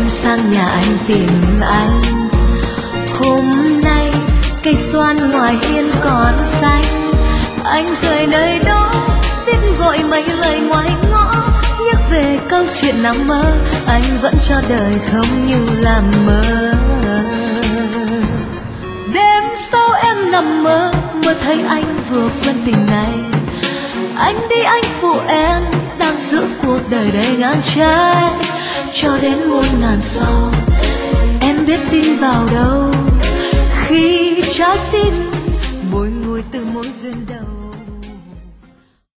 em sang nhà anh tìm anh. Hôm nay cây xoan ngoài hiên còn xanh, anh rời nơi đó biết gọi mấy lời ngoài ngõ. Nhắc về câu chuyện nằm mơ, anh vẫn cho đời không như là mơ. Đêm sau em nằm mơ, mơ thấy anh vừa quên tình này. Anh đi anh phụ em, đang giữ cuộc đời đầy ngang trái. Cho đến muôn ngàn sau, em biết tin vào đâu khi trái tim bồi hồi từ mối duyên đầu.